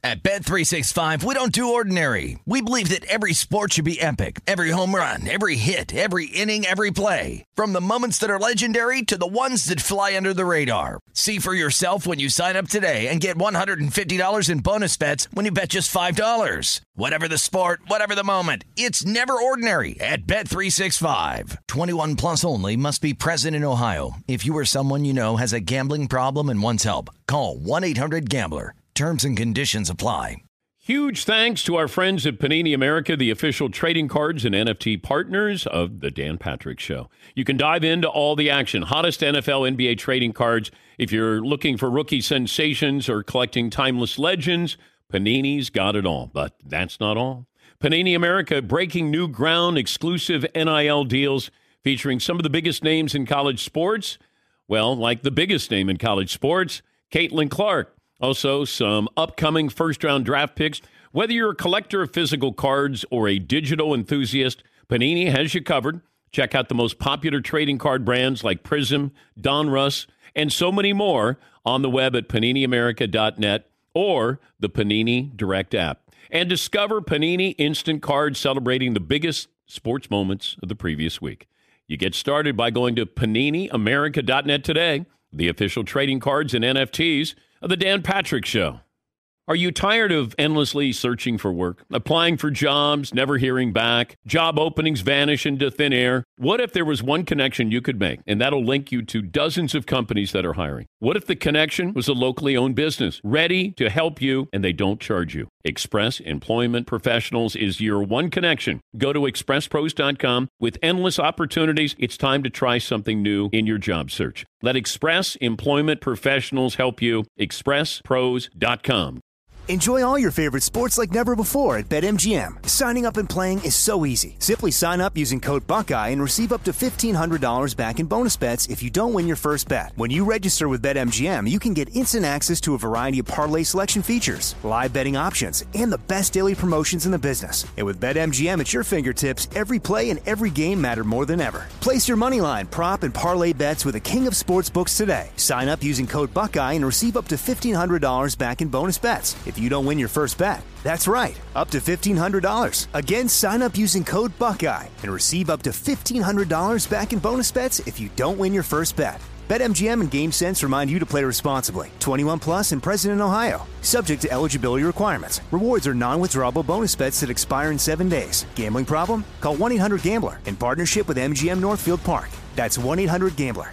At Bet365, we don't do ordinary. We believe that every sport should be epic. Every home run, every hit, every inning, every play. From the moments that are legendary to the ones that fly under the radar. See for yourself when you sign up today and get $150 in bonus bets when you bet just $5. Whatever the sport, whatever the moment, it's never ordinary at Bet365. 21 plus only. Must be present in Ohio. If you or someone you know has a gambling problem and wants help, call 1-800-GAMBLER. Terms and conditions apply. Huge thanks to our friends at Panini America, the official trading cards and NFT partners of the Dan Patrick Show. You can dive into all the action. Hottest NFL, NBA trading cards. If you're looking for rookie sensations or collecting timeless legends, Panini's got it all. But that's not all. Panini America breaking new ground, exclusive NIL deals featuring some of the biggest names in college sports. Well, like the biggest name in college sports, Caitlin Clark. Also, some upcoming first-round draft picks. Whether you're a collector of physical cards or a digital enthusiast, Panini has you covered. Check out the most popular trading card brands like Prism, Donruss, and so many more on the web at PaniniAmerica.net or the Panini Direct app. And discover Panini Instant Cards celebrating the biggest sports moments of the previous week. You get started by going to PaniniAmerica.net today, the official trading cards and NFTs of the Dan Patrick Show. Are you tired of endlessly searching for work, applying for jobs, never hearing back, job openings vanish into thin air? What if there was one connection you could make, and that'll link you to dozens of companies that are hiring? What if the connection was a locally owned business, ready to help you, and they don't charge you? Express Employment Professionals is your one connection. Go to expresspros.com. With endless opportunities, it's time to try something new in your job search. Let Express Employment Professionals help you. expresspros.com. Enjoy all your favorite sports like never before at BetMGM. Signing up and playing is so easy. Simply sign up using code Buckeye and receive up to $1,500 back in bonus bets if you don't win your first bet. When you register with BetMGM, you can get instant access to a variety of parlay selection features, live betting options, and the best daily promotions in the business. And with BetMGM at your fingertips, every play and every game matter more than ever. Place your moneyline, prop, and parlay bets with the king of sportsbooks today. Sign up using code Buckeye and receive up to $1,500 back in bonus bets if you don't win your first bet. That's right, up to $1,500. Again, sign up using code Buckeye and receive up to $1,500 back in bonus bets if you don't win your first bet. BetMGM and GameSense remind you to play responsibly. 21 plus and present in Ohio. Subject to eligibility requirements. Rewards are non-withdrawable bonus bets that expire in 7 days. Gambling problem? Call 1-800-GAMBLER in partnership with MGM Northfield Park. That's 1-800-GAMBLER.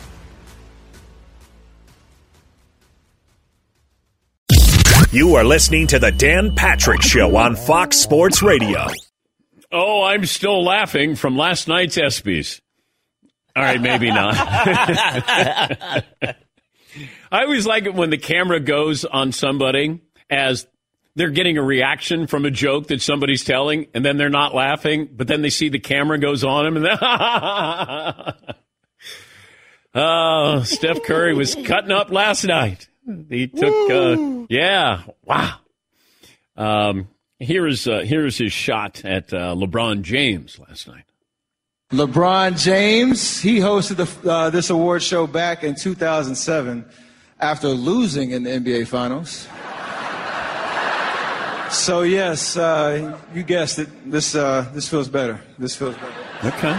You are listening to the Dan Patrick Show on Fox Sports Radio. Oh, I'm still laughing from last night's ESPYs. All right, maybe not. I always like it when the camera goes on somebody as they're getting a reaction from a joke that somebody's telling, and then they're not laughing, but then they see the camera goes on them, and then oh, Steph Curry was cutting up last night. He took, wow. Here's his shot at LeBron James last night. LeBron James, he hosted this award show back in 2007 after losing in the NBA Finals. So yes, you guessed it. This feels better. This feels better. Okay.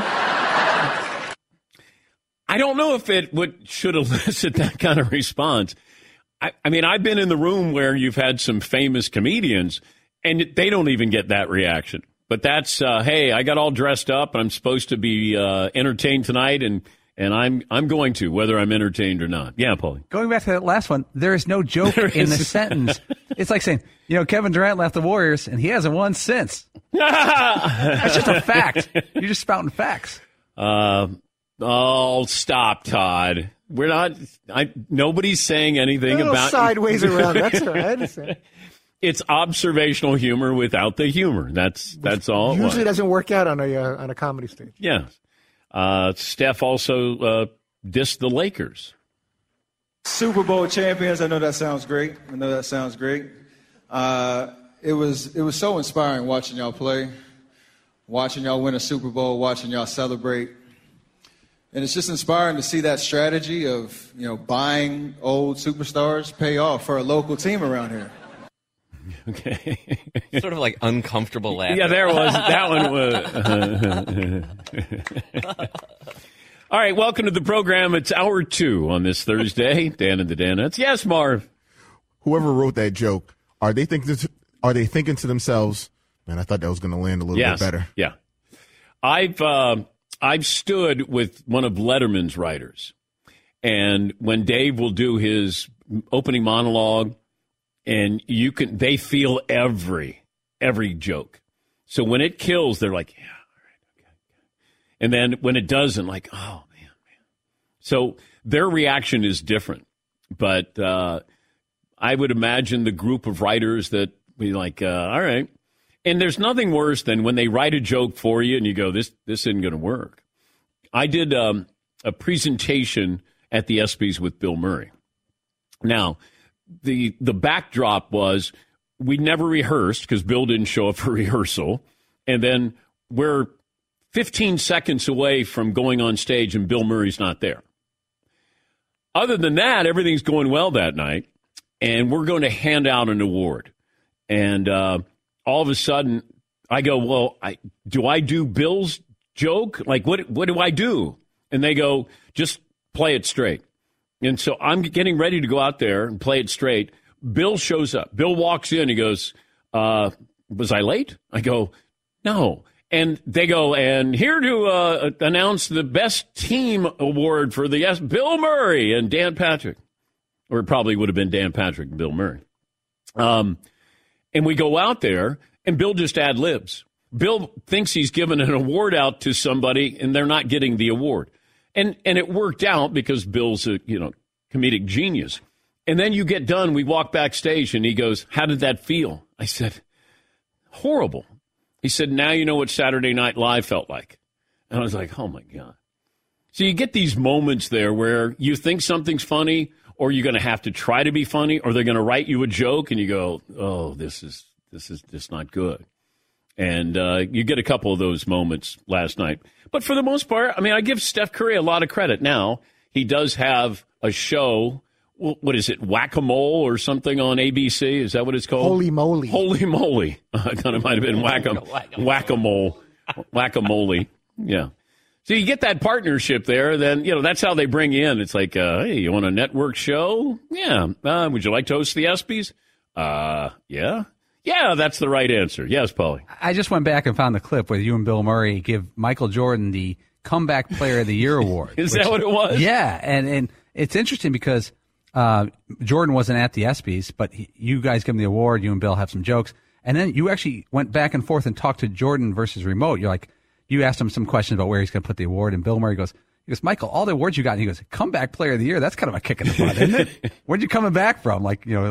I don't know if it should elicit that kind of response. I mean, I've been in the room where you've had some famous comedians, and they don't even get that reaction. But that's, hey, I got all dressed up. I'm supposed to be entertained tonight, and I'm going to, whether I'm entertained or not. Yeah, Paulie. Going back to that last one, there is no joke in the sentence. It's like saying, Kevin Durant left the Warriors, and he hasn't won since. That's just a fact. You're just spouting facts. Oh, stop, Todd. We're not. Nobody's saying anything about sideways around. That's all right. It's observational humor without the humor. That's all. Usually doesn't work out on a comedy stage. Yes. Steph also dissed the Lakers. Super Bowl champions. I know that sounds great. It was so inspiring watching y'all play, watching y'all win a Super Bowl, watching y'all celebrate. And it's just inspiring to see that strategy of, buying old superstars pay off for a local team around here. Okay. Sort of like uncomfortable laughter. Yeah, there was. That one was. All right, welcome to the program. It's hour 2 on this Thursday. Dan and the Danettes. Yes, Marv. Whoever wrote that joke, are they thinking to themselves, man, I thought that was going to land a little bit better? Yeah. I've stood with one of Letterman's writers, and when Dave will do his opening monologue, and they feel every joke. So when it kills, they're like, yeah, all right, okay. And then when it doesn't, like, oh, man. So their reaction is different. But I would imagine the group of writers that be like, all right. And there's nothing worse than when they write a joke for you and you go, this isn't going to work. I did a presentation at the ESPYs with Bill Murray. Now, the backdrop was we never rehearsed because Bill didn't show up for rehearsal. And then we're 15 seconds away from going on stage and Bill Murray's not there. Other than that, everything's going well that night. And we're going to hand out an award. And all of a sudden, I go, well, do I do Bill's joke? Like, what do I do? And they go, just play it straight. And so I'm getting ready to go out there and play it straight. Bill shows up. Bill walks in. He goes, was I late? I go, no. And they go, and here to announce the best team award for the Bill Murray and Dan Patrick. Or it probably would have been Dan Patrick and Bill Murray. And we go out there, and Bill just ad-libs. Bill thinks he's given an award out to somebody, and they're not getting the award. And it worked out because Bill's a comedic genius. And then you get done, we walk backstage, and he goes, how did that feel? I said, horrible. He said, now you know what Saturday Night Live felt like. And I was like, oh, my God. So you get these moments there where you think something's funny, or you're going to have to try to be funny, or they're going to write you a joke, and you go, oh, this is just not good. And you get a couple of those moments last night. But for the most part, I mean, I give Steph Curry a lot of credit. Now, he does have a show. What is it, Whack-A-Mole or something on ABC? Is that what it's called? Holy Moly. Holy Moly. I thought it might have been Whack-A-Mole. Whack-A-Mole. Yeah. So you get that partnership there, then, that's how they bring you in. It's like, hey, you want a network show? Yeah. Would you like to host the ESPYs? Yeah. Yeah, that's the right answer. Yes, Paulie. I just went back and found the clip where you and Bill Murray give Michael Jordan the Comeback Player of the Year award. Is that what it was? Yeah, and it's interesting because Jordan wasn't at the ESPYs, but you guys give him the award. You and Bill have some jokes. And then you actually went back and forth and talked to Jordan versus remote. You're like, you asked him some questions about where he's going to put the award, and Bill Murray goes, Michael, all the awards you got, and he goes, Comeback Player of the Year, that's kind of a kick in the butt, isn't it? Where'd you coming back from?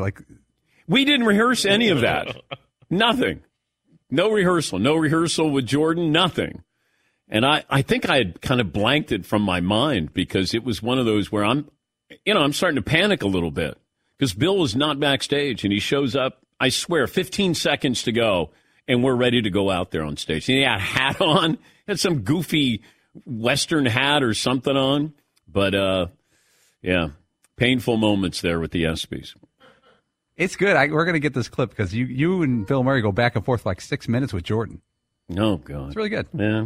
We didn't rehearse any of that. Nothing. No rehearsal with Jordan, nothing. And I think I had kind of blanked it from my mind because it was one of those where I'm starting to panic a little bit because Bill was not backstage and he shows up, I swear, 15 seconds to go, and we're ready to go out there on stage. And he had a hat on, had some goofy Western hat or something on. But, yeah, painful moments there with the ESPYs. It's good. We're going to get this clip because you and Bill Murray go back and forth for like 6 minutes with Jordan. Oh, God. It's really good.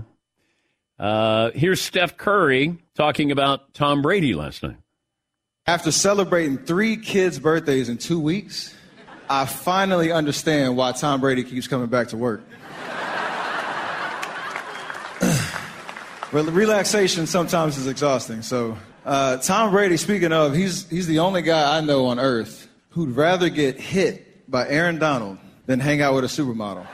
Yeah. Here's Steph Curry talking about Tom Brady last night. After celebrating 3 kids' birthdays in 2 weeks, I finally understand why Tom Brady keeps coming back to work. Relaxation sometimes is exhausting. So, Tom Brady, speaking of, he's the only guy I know on earth who'd rather get hit by Aaron Donald than hang out with a supermodel.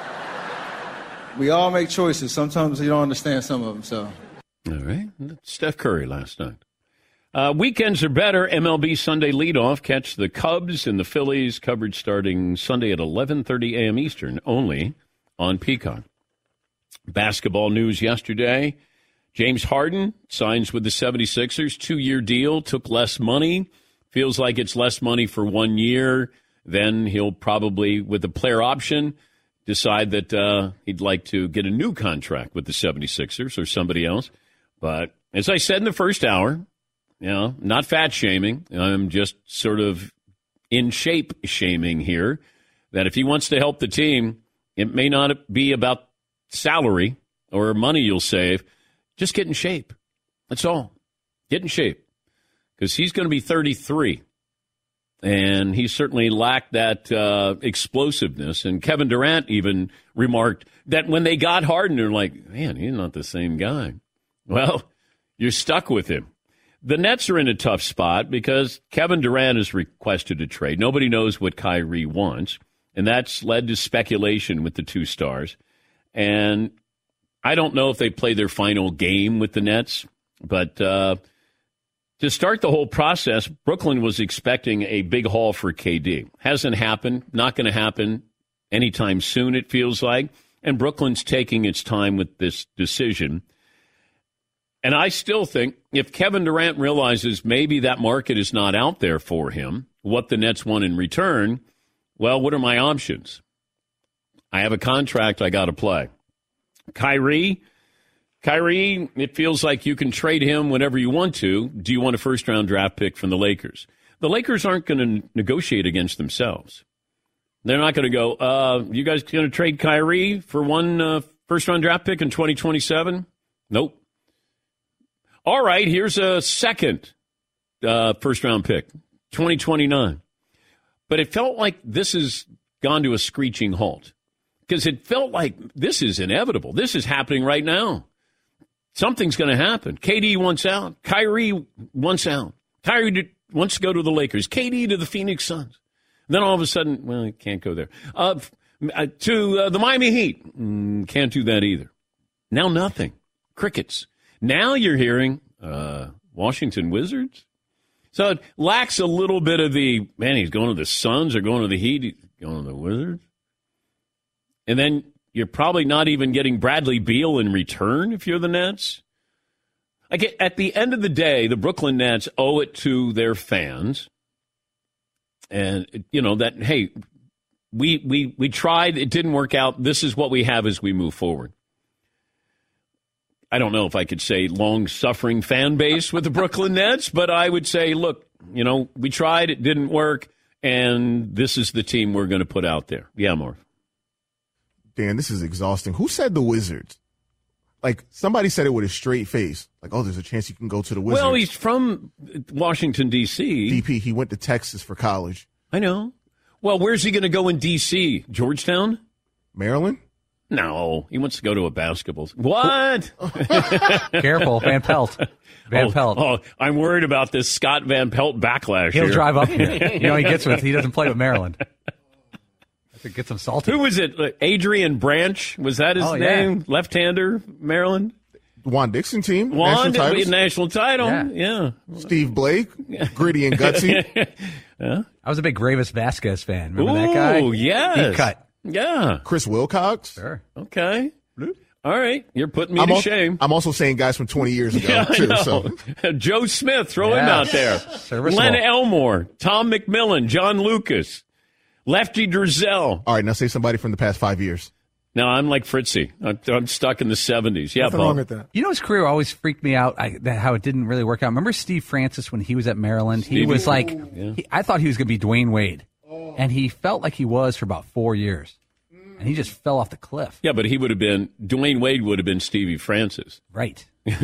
We all make choices. Sometimes you don't understand some of them. So, all right. Steph Curry last night. Weekends are better. MLB Sunday leadoff. Catch the Cubs and the Phillies. Coverage starting Sunday at 11:30 a.m. Eastern, only on Peacock. Basketball news yesterday. James Harden signs with the 76ers. 2-year deal. Took less money. Feels like it's less money for 1 year. Then he'll probably, with the player option, decide that he'd like to get a new contract with the 76ers or somebody else. But as I said in the first hour, not fat shaming. I'm just sort of in shape shaming here. that if he wants to help the team, it may not be about salary or money you'll save. Just get in shape. That's all. Get in shape. Because he's going to be 33. And he certainly lacked that explosiveness. And Kevin Durant even remarked that when they got Harden, they're like, man, he's not the same guy. Well, you're stuck with him. The Nets are in a tough spot because Kevin Durant has requested a trade. Nobody knows what Kyrie wants. And that's led to speculation with the two stars. And I don't know if they play their final game with the Nets. But to start the whole process, Brooklyn was expecting a big haul for KD. Hasn't happened. Not going to happen anytime soon, it feels like. And Brooklyn's taking its time with this decision. And I still think if Kevin Durant realizes maybe that market is not out there for him, what the Nets want in return, well, what are my options? I have a contract I got to play. Kyrie, it feels like you can trade him whenever you want to. Do you want a first-round draft pick from the Lakers? The Lakers aren't going to negotiate against themselves. They're not going to go, you guys going to trade Kyrie for one first-round draft pick in 2027? Nope. All right, here's a second first-round pick, 2029. But it felt like this has gone to a screeching halt because it felt like this is inevitable. This is happening right now. Something's going to happen. KD wants out. Kyrie wants out. Kyrie wants to go to the Lakers. KD to the Phoenix Suns. Then all of a sudden, well, he can't go there. To the Miami Heat. Can't do that either. Now nothing. Crickets. Now you're hearing Washington Wizards. So it lacks a little bit of the, man, he's going to the Suns or going to the Heat, he's going to the Wizards. And then you're probably not even getting Bradley Beal in return if you're the Nets. Like at the end of the day, the Brooklyn Nets owe it to their fans. And, you know, that, hey, we tried, it didn't work out. This is what we have as we move forward. I don't know if I could say long-suffering fan base with the Brooklyn Nets, but I would say, look, you know, we tried, it didn't work, and this is the team we're going to put out there. Yeah, Marv. Dan, this is exhausting. Who said the Wizards? Like, somebody said it with a straight face. Like, oh, there's a chance you can go to the Wizards. Well, he's from Washington, D.C. DP, he went to Texas for college. I know. Well, where's he going to go in D.C.? Georgetown? Maryland? No, he wants to go to a basketball. What? Careful, Van Pelt. Van Pelt. Oh, I'm worried about this Scott Van Pelt backlash. He'll here. drive up here. You know, he doesn't play with Maryland. To get some salty. Who was it? Adrian Branch? Was that his name? Yeah. Left-hander, Maryland? Juan Dixon team. National title. Yeah. Steve Blake. Gritty and gutsy. Yeah. I was a big Gravis Vasquez fan. Remember that guy? Oh, yes. Deep cut. Yeah. Chris Wilcox. Sure. Okay. All right. You're putting me to shame. I'm also saying guys from 20 years ago, too. So. Joe Smith, throw him out there. Len Elmore, Tom McMillan, John Lucas, Lefty Drizel. All right, now say somebody from the past 5 years. No, I'm like Fritzy. I'm stuck in the 70s. Yeah, nothing wrong with that. You know, his career always freaked me out, how it didn't really work out. Remember Steve Francis when he was at Maryland? He was like, I thought he was going to be Dwayne Wade. And he felt like he was for about 4 years. And he just fell off the cliff. Yeah, but Dwayne Wade would have been Stevie Francis. Right.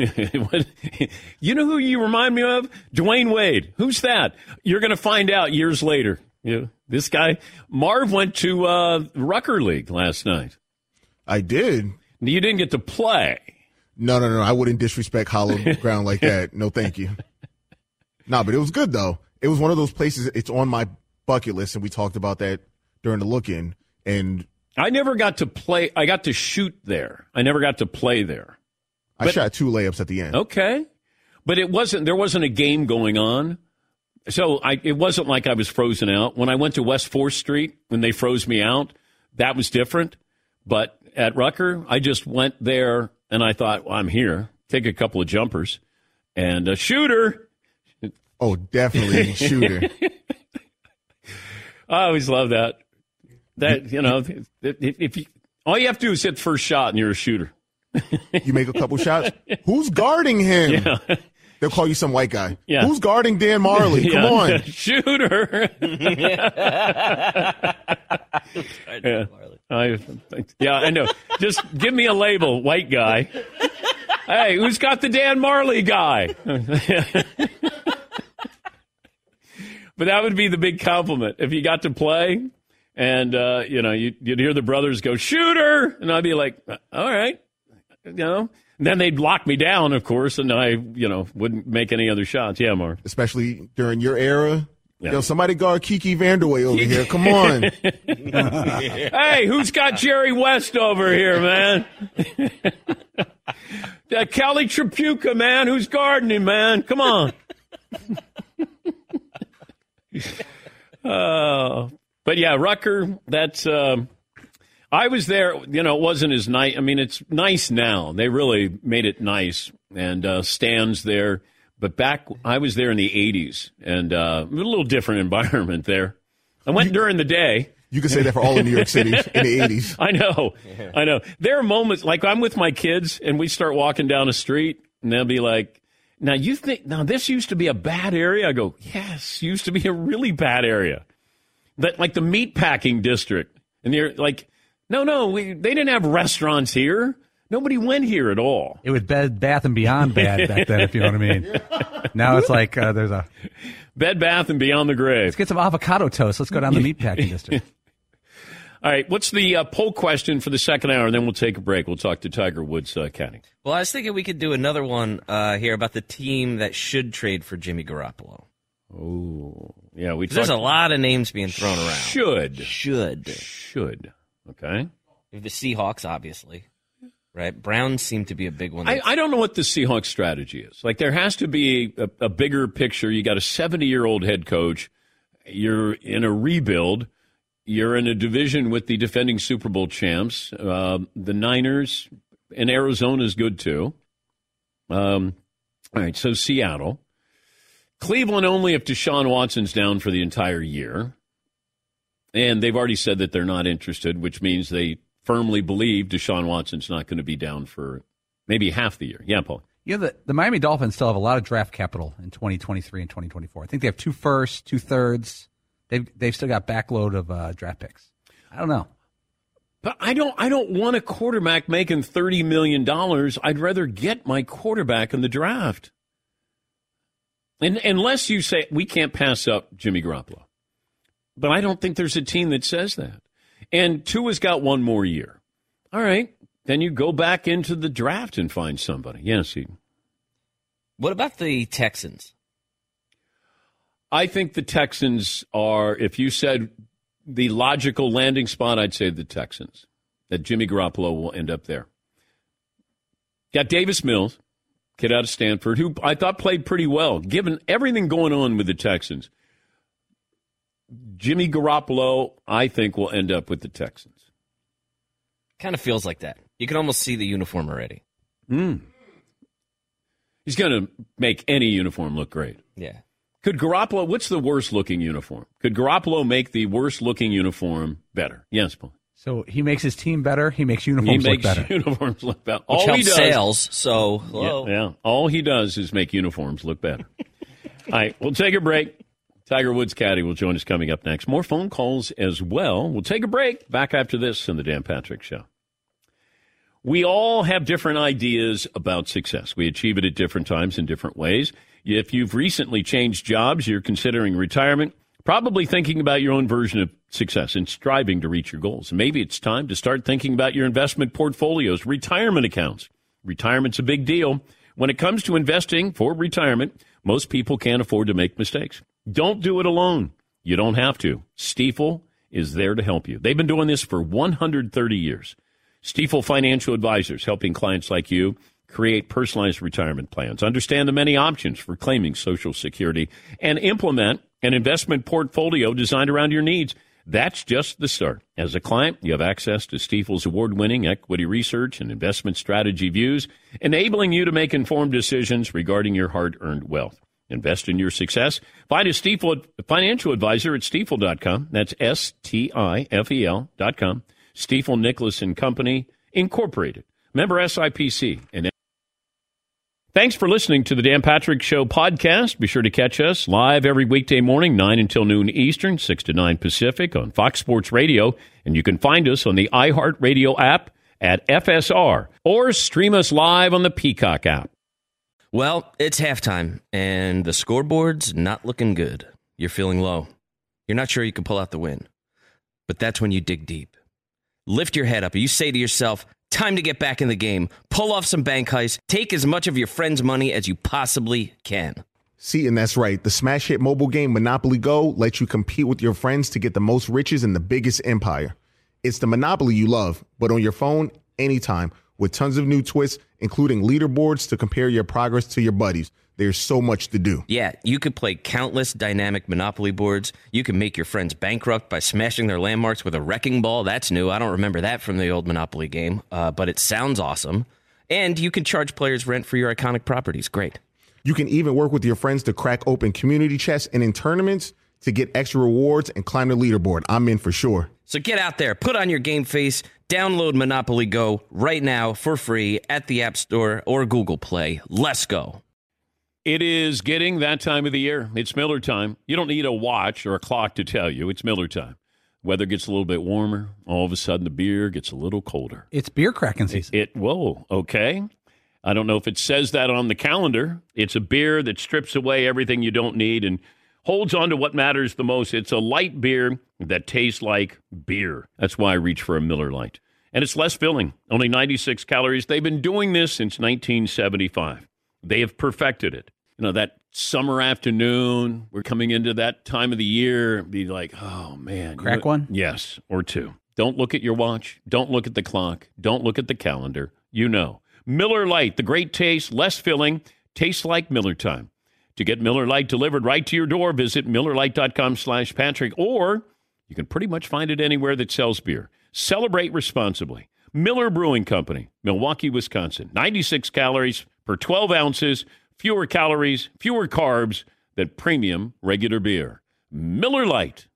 You know who you remind me of? Dwayne Wade. Who's that? You're going to find out years later. This guy, Marv went to Rucker League last night. I did. You didn't get to play. No. I wouldn't disrespect Hollow Ground like that. No, thank you. No, but it was good, though. It was one of those places, it's on my bucket list, and we talked about that during the look-in. And I never got to play. I got to shoot there. I never got to play there. I shot 2 layups at the end. Okay. But there wasn't a game going on. So it wasn't like I was frozen out. When I went to West 4th Street, when they froze me out, that was different. But at Rucker, I just went there, and I thought, well, I'm here. Take a couple of jumpers. And a shooter. Oh, definitely shooter. I always love that. If all you have to do is hit first shot, and you're a shooter. You make a couple shots. Who's guarding him? Yeah. They'll call you some white guy. Yeah. Who's guarding Dan Marley? Come on. Shooter. Yeah. I know. Just give me a label, white guy. Hey, who's got the Dan Marley guy? But that would be the big compliment if you got to play, and you'd hear the brothers go shooter, and I'd be like, all right, And then they'd lock me down, of course, and I wouldn't make any other shots. Yeah, Mark. Especially during your era. Yeah. Yo, somebody guard Kiki Vanderway over here. Come on. Hey, who's got Jerry West over here, man? Kelly Tripucka, man. Who's guarding him, man? Come on. But yeah, Rucker, that's I was there, it wasn't as nice. I mean, it's nice now. They really made it nice, and stands there. But back, I was there in the 80s, and a little different environment there. I went during the day. You can say that for all of New York City in the 80s. I know. There are moments, like I'm with my kids, and we start walking down a street, and they'll be like, now this used to be a bad area? I go, yes, used to be a really bad area. Like the meatpacking district. And they're like, no, they didn't have restaurants here. Nobody went here at all. It was Bed Bath & Beyond bad back then, if you know what I mean. Now it's like there's a... Bed Bath & Beyond the grave. Let's get some avocado toast. Let's go down the meatpacking district. All right, what's the poll question for the second hour, and then we'll take a break. We'll talk to Tiger Woods caddy. Well, I was thinking we could do another one here about the team that should trade for Jimmy Garoppolo. Oh, yeah. There's a lot of names being thrown around. Should. Okay. The Seahawks, obviously. Right? Browns seem to be a big one. I don't know what the Seahawks strategy is. Like, there has to be a bigger picture. You got a 70-year-old head coach. You're in a rebuild. You're in a division with the defending Super Bowl champs. The Niners, and Arizona's good, too. All right, so Seattle. Cleveland only if Deshaun Watson's down for the entire year. And they've already said that they're not interested, which means they firmly believe Deshaun Watson's not going to be down for maybe half the year. Yeah, Paul. The Miami Dolphins still have a lot of draft capital in 2023 and 2024. I think they have 2 firsts, 2 thirds. They've still got backload of draft picks. I don't know. But I don't want a quarterback making $30 million. I'd rather get my quarterback in the draft. And unless you say we can't pass up Jimmy Garoppolo. But I don't think there's a team that says that. And Tua's got 1 more year. All right. Then you go back into the draft and find somebody. Yes, Eden. What about the Texans? I think the Texans are, if you said the logical landing spot, I'd say the Texans. That Jimmy Garoppolo will end up there. Got Davis Mills, kid out of Stanford, who I thought played pretty well, given everything going on with the Texans. Jimmy Garoppolo, I think, will end up with the Texans. Kind of feels like that. You can almost see the uniform already. He's going to make any uniform look great. Yeah. Could Garoppolo, what's the worst-looking uniform? Could Garoppolo make the worst-looking uniform better? Yes, Paul. So he makes his team better. He makes uniforms look better. He makes uniforms look better. Which helps sales, so hello. Yeah. All he does is make uniforms look better. All right, we'll take a break. Tiger Woods caddy will join us coming up next. More phone calls as well. We'll take a break. Back after this in the Dan Patrick Show. We all have different ideas about success. We achieve it at different times in different ways. If you've recently changed jobs, you're considering retirement, probably thinking about your own version of success and striving to reach your goals. Maybe it's time to start thinking about your investment portfolios, retirement accounts. Retirement's a big deal. When it comes to investing for retirement, most people can't afford to make mistakes. Don't do it alone. You don't have to. Stifel is there to help you. They've been doing this for 130 years. Stifel Financial Advisors, helping clients like you create personalized retirement plans, understand the many options for claiming Social Security, and implement an investment portfolio designed around your needs. That's just the start. As a client, you have access to Stifel's award-winning equity research and investment strategy views, enabling you to make informed decisions regarding your hard-earned wealth. Invest in your success. Find a Stifel financial advisor at stifel.com. That's STIFEL.com. Stifel Nicholas and Company, Incorporated. Member SIPC. And Thanks for listening to the Dan Patrick Show podcast. Be sure to catch us live every weekday morning, 9 until noon Eastern, 6 to 9 Pacific on Fox Sports Radio. And you can find us on the iHeartRadio app at FSR or stream us live on the Peacock app. Well, it's halftime, and the scoreboard's not looking good. You're feeling low. You're not sure you can pull out the win. But that's when you dig deep. Lift your head up, and you say to yourself, time to get back in the game. Pull off some bank heists. Take as much of your friend's money as you possibly can. See, and that's right. The smash hit mobile game Monopoly Go lets you compete with your friends to get the most riches in the biggest empire. It's the Monopoly you love, but on your phone, anytime, with tons of new twists, including leaderboards to compare your progress to your buddies. There's so much to do. Yeah, you could play countless dynamic Monopoly boards. You can make your friends bankrupt by smashing their landmarks with a wrecking ball. That's new. I don't remember that from the old Monopoly game, but it sounds awesome. And you can charge players rent for your iconic properties. Great. You can even work with your friends to crack open community chests and in tournaments to get extra rewards and climb the leaderboard. I'm in for sure. So get out there, put on your game face, download Monopoly Go right now for free at the App Store or Google Play. Let's go. It is getting that time of the year. It's Miller time. You don't need a watch or a clock to tell you. It's Miller time. Weather gets a little bit warmer. All of a sudden, the beer gets a little colder. It's beer cracking season. Whoa, okay. I don't know if it says that on the calendar. It's a beer that strips away everything you don't need and holds on to what matters the most. It's a light beer that tastes like beer. That's why I reach for a Miller Lite. And it's less filling, only 96 calories. They've been doing this since 1975. They have perfected it. You know, that summer afternoon, we're coming into that time of the year, be like, oh, man. Crack one? Yes, or two. Don't look at your watch. Don't look at the clock. Don't look at the calendar. You know. Miller Lite, the great taste, less filling, tastes like Miller time. To get Miller Lite delivered right to your door, visit MillerLite.com/Patrick, or you can pretty much find it anywhere that sells beer. Celebrate responsibly. Miller Brewing Company, Milwaukee, Wisconsin. 96 calories per 12 ounces. Fewer calories, fewer carbs than premium regular beer. Miller Lite.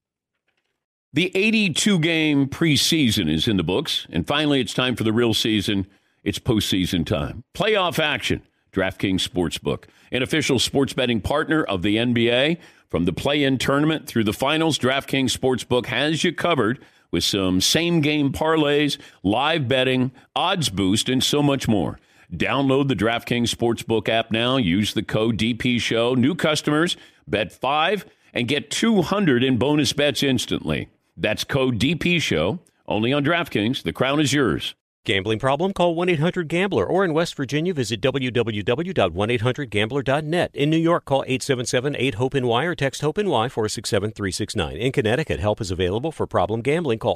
The 82-game preseason is in the books, and finally it's time for the real season. It's postseason time. Playoff action. DraftKings Sportsbook, an official sports betting partner of the NBA. From the play-in tournament through the finals, DraftKings Sportsbook has you covered with some same-game parlays, live betting, odds boost, and so much more. Download the DraftKings Sportsbook app now. Use the code DPSHOW. New customers, bet $5 and get $200 in bonus bets instantly. That's code DPSHOW. Only on DraftKings. The crown is yours. Gambling problem? Call 1-800-GAMBLER. Or in West Virginia, visit www.1800gambler.net. In New York, call 877-8-HOPE-NY or text HOPE-NY 467-369. In Connecticut, help is available for problem gambling. Call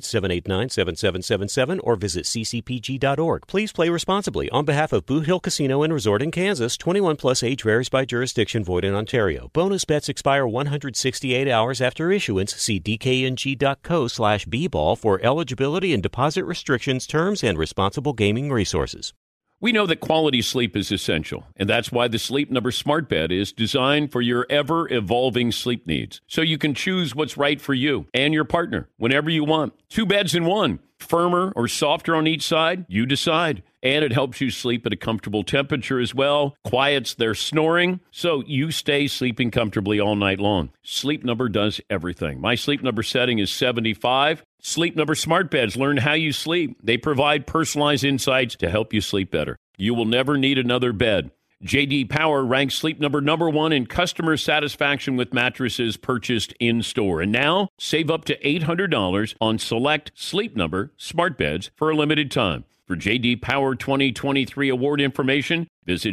888-789-7777 or visit ccpg.org. Please play responsibly. On behalf of Boot Hill Casino and Resort in Kansas, 21 plus age varies by jurisdiction, void in Ontario. Bonus bets expire 168 hours after issuance. See dkng.co/bball for eligibility and deposit restrictions, terms, and responsible gaming resources. We know that quality sleep is essential, and that's why the Sleep Number Smart Bed is designed for your ever-evolving sleep needs, so you can choose what's right for you and your partner whenever you want. 2 beds in one, firmer or softer on each side, you decide. And it helps you sleep at a comfortable temperature as well, quiets their snoring, so you stay sleeping comfortably all night long. Sleep Number does everything. My Sleep Number setting is 75. Sleep Number Smart Beds learn how you sleep. They provide personalized insights to help you sleep better. You will never need another bed. J.D. Power ranks Sleep Number #1 in customer satisfaction with mattresses purchased in-store. And now, save up to $800 on select Sleep Number Smart Beds for a limited time. For J.D. Power 2023 award information, visit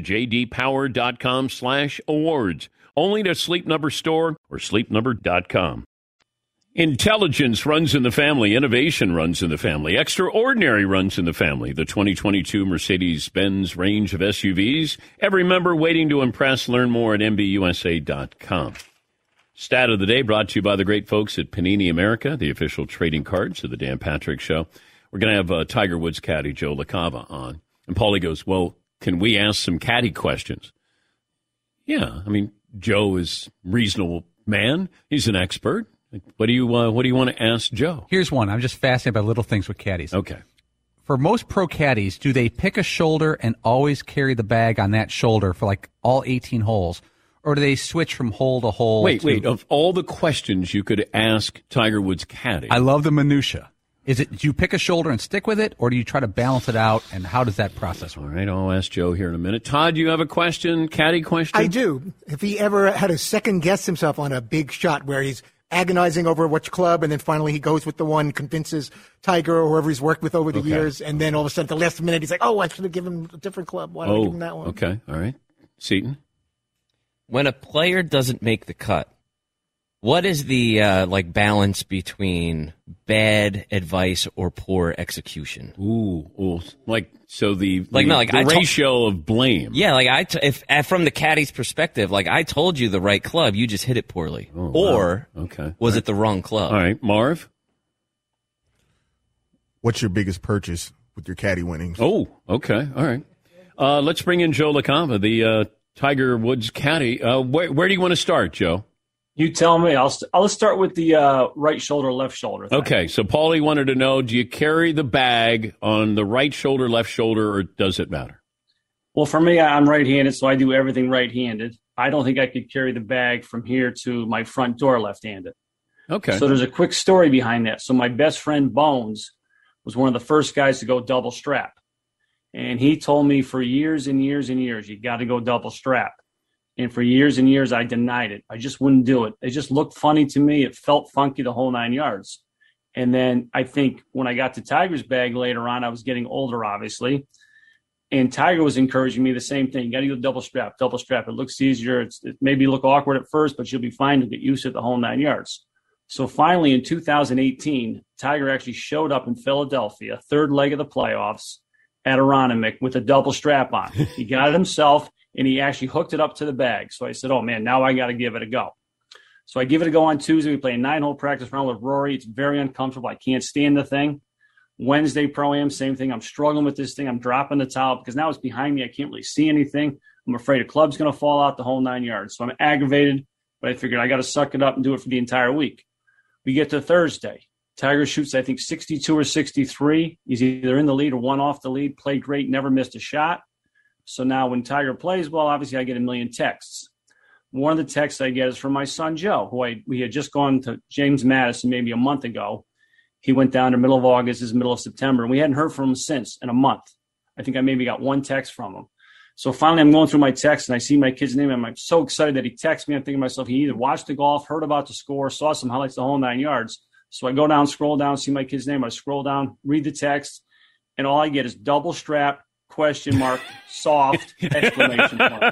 jdpower.com/awards. Only to Sleep Number store or sleepnumber.com. Intelligence runs in the family. Innovation runs in the family. Extraordinary runs in the family. The 2022 Mercedes-Benz range of SUVs. Every member waiting to impress. Learn more at MBUSA.com. Stat of the day brought to you by the great folks at Panini America, the official trading cards of the Dan Patrick Show. We're going to have Tiger Woods caddy Joe LaCava on. And Paulie goes, well, can we ask some caddy questions? Yeah, I mean, Joe is a reasonable man. He's an expert. What do you want to ask Joe? Here's one. I'm just fascinated by little things with caddies. Okay. for most pro caddies, do they pick a shoulder and always carry the bag on that shoulder for like all 18 holes? Or do they switch from hole to hole? Wait. Of all the questions you could ask Tiger Woods' caddy. I love the minutia. Do you pick a shoulder and stick with it, or do you try to balance it out, and how does that process work? All right, I'll ask Joe here in a minute. Todd, you have a question, caddy question? I do. If he ever had to second guess himself on a big shot where he's agonizing over which club, and then finally he goes with the one, convinces Tiger or whoever he's worked with over the years, and then all of a sudden at the last minute he's like, oh, I should have given him a different club. Why did I give him that one? Okay, all right. Seton? When a player doesn't make the cut, what is the balance between bad advice or poor execution? Ooh. The ratio of blame. Yeah, if from the caddy's perspective, I told you the right club, you just hit it poorly. Was it the wrong club? All right, Marv? What's your biggest purchase with your caddy winnings? Oh, okay, all right. Let's bring in Joe LaCava, the Tiger Woods caddy. Where do you want to start, Joe? You tell me. I'll start with the right shoulder, left shoulder thing. Okay, so Paulie wanted to know, do you carry the bag on the right shoulder, left shoulder, or does it matter? Well, for me, I'm right-handed, so I do everything right-handed. I don't think I could carry the bag from here to my front door left-handed. Okay. So there's a quick story behind that. So my best friend, Bones, was one of the first guys to go double strap. And he told me for years and years and years, you got to go double strap. And for years and years, I denied it. I just wouldn't do it. It just looked funny to me. It felt funky the whole 9 yards. And then I think when I got to Tiger's bag later on, I was getting older, obviously. And Tiger was encouraging me the same thing. You got to go double strap. It looks easier. It maybe look awkward at first, but you'll be fine to get used to it the whole 9 yards. So finally, in 2018, Tiger actually showed up in Philadelphia, third leg of the playoffs, at Aronimink with a double strap on. He got it himself, and he actually hooked it up to the bag. So I said, oh, man, now I got to give it a go. So I give it a go on Tuesday. We play a 9-hole practice round with Rory. It's very uncomfortable. I can't stand the thing. Wednesday Pro-Am, same thing. I'm struggling with this thing. I'm dropping the towel because now it's behind me. I can't really see anything. I'm afraid a club's going to fall out the whole 9 yards. So I'm aggravated, but I figured I got to suck it up and do it for the entire week. We get to Thursday. Tiger shoots, I think, 62 or 63. He's either in the lead or one off the lead. Played great, never missed a shot. So now when Tiger plays well, obviously I get a million texts. One of the texts I get is from my son, Joe, who we had just gone to James Madison maybe a month ago. He went down to middle of August, is middle of September, and we hadn't heard from him since in a month. I think I maybe got one text from him. So finally I'm going through my text, and I see my kid's name, and I'm so excited that he texted me. I'm thinking to myself, he either watched the golf, heard about the score, saw some highlights the whole 9 yards. So I go down, scroll down, see my kid's name. I scroll down, read the text, and all I get is double strap, question mark, soft, exclamation mark.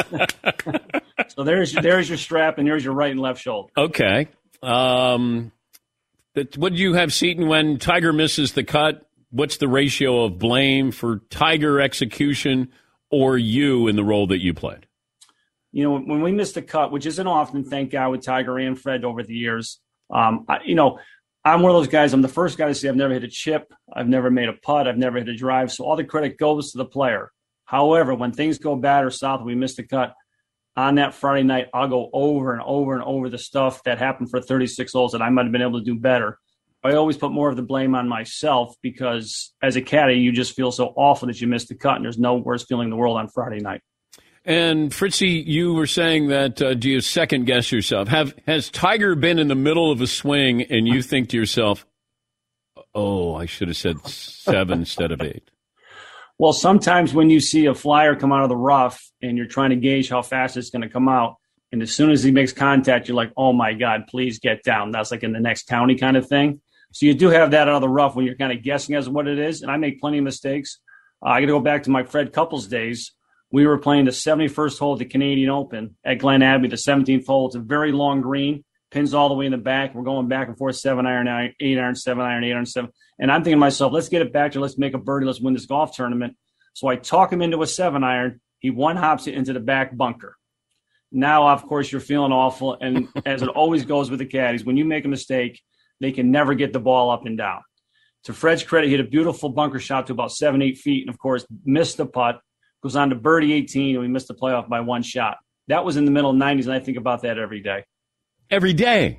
So there's your strap, and there's your right and left shoulder. Okay. What do you have, Seton, when Tiger misses the cut? What's the ratio of blame for Tiger execution or you in the role that you played? You know, when we miss the cut, which isn't often, thank God, with Tiger and Fred over the years, I'm one of those guys. I'm the first guy to say I've never hit a chip. I've never made a putt. I've never hit a drive. So all the credit goes to the player. However, when things go bad or south and we miss the cut, on that Friday night, I'll go over and over and over the stuff that happened for 36 holes that I might have been able to do better. I always put more of the blame on myself because as a caddy, you just feel so awful that you missed the cut, and there's no worse feeling in the world on Friday night. And Fritzy, you were saying that do you second guess yourself? Has Tiger been in the middle of a swing and you think to yourself, oh, I should have said 7 instead of 8? Well, sometimes when you see a flyer come out of the rough and you're trying to gauge how fast it's going to come out, and as soon as he makes contact, you're like, oh, my God, please get down. That's like in the next county kind of thing. So you do have that out of the rough when you're kind of guessing as what it is, and I make plenty of mistakes. I got to go back to my Fred Couples days. We were playing the 71st hole at the Canadian Open at Glen Abbey, the 17th hole. It's a very long green, pins all the way in the back. We're going back and forth, 7-iron, 8-iron, 7-iron, 8-iron, 7. And I'm thinking to myself, let's get it back to let's make a birdie. Let's win this golf tournament. So I talk him into a 7-iron. He one-hops it into the back bunker. Now, of course, you're feeling awful. And as it always goes with the caddies, when you make a mistake, they can never get the ball up and down. To Fred's credit, he hit a beautiful bunker shot to about 7-8 feet. And, of course, missed the putt. Goes on to birdie 18, and we missed the playoff by one shot. That was in the middle 90s, and I think about that every day. Every day?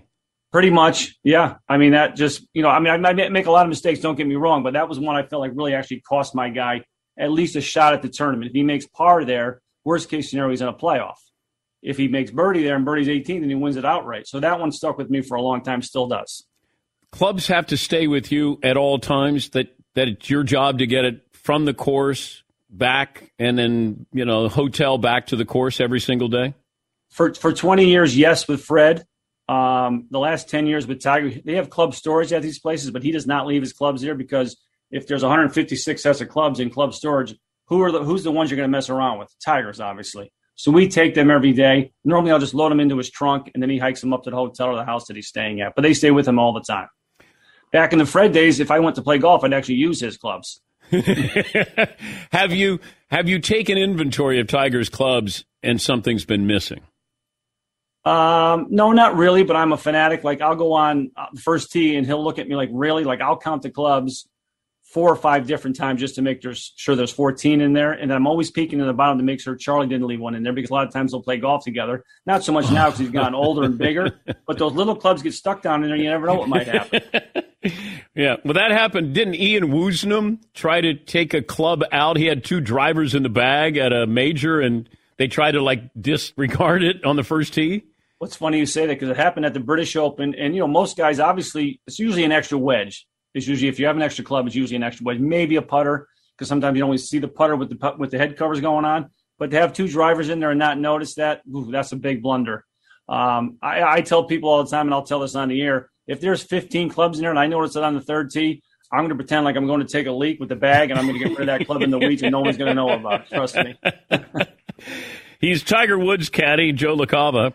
Pretty much, yeah. I mean, that just, I make a lot of mistakes, don't get me wrong, but that was one I felt like really actually cost my guy at least a shot at the tournament. If he makes par there, worst case scenario, he's in a playoff. If he makes birdie there and birdie's 18, then he wins it outright. So that one stuck with me for a long time, still does. Clubs have to stay with you at all times, that it's your job to get it from the course back and then, hotel back to the course every single day? For 20 years, yes, with Fred. The last 10 years with Tiger, they have club storage at these places, but he does not leave his clubs there because if there's 156 sets of clubs in club storage, who's the ones you're going to mess around with? Tigers, obviously. So we take them every day. Normally, I'll just load them into his trunk, and then he hikes them up to the hotel or the house that he's staying at. But they stay with him all the time. Back in the Fred days, if I went to play golf, I'd actually use his clubs. Have you taken inventory of Tiger's clubs and something's been missing? No, not really, but I'm a fanatic. Like, I'll go on the first tee, and he'll look at me like, really? Like, I'll count the clubs 4 or 5 different times just to make sure there's 14 in there. And I'm always peeking at the bottom to make sure Charlie didn't leave one in there because a lot of times they'll play golf together. Not so much now because he's gotten older and bigger, but those little clubs get stuck down in there. You never know what might happen. Yeah. Well, that happened. Didn't Ian Woosnam try to take a club out? He had 2 drivers in the bag at a major, and they tried to, disregard it on the first tee. What's funny you say that because it happened at the British Open. And, most guys, obviously, it's usually an extra wedge. It's usually, if you have an extra club, it's usually an extra wedge, maybe a putter, because sometimes you don't always see the putter with the head covers going on. But to have 2 drivers in there and not notice that, that's a big blunder. I tell people all the time, and I'll tell this on the air, if there's 15 clubs in there and I notice it on the third tee, I'm going to pretend like I'm going to take a leak with the bag, and I'm going to get rid of that club in the weeds, and no one's going to know about it. Trust me. He's Tiger Woods' caddy, Joe LaCava.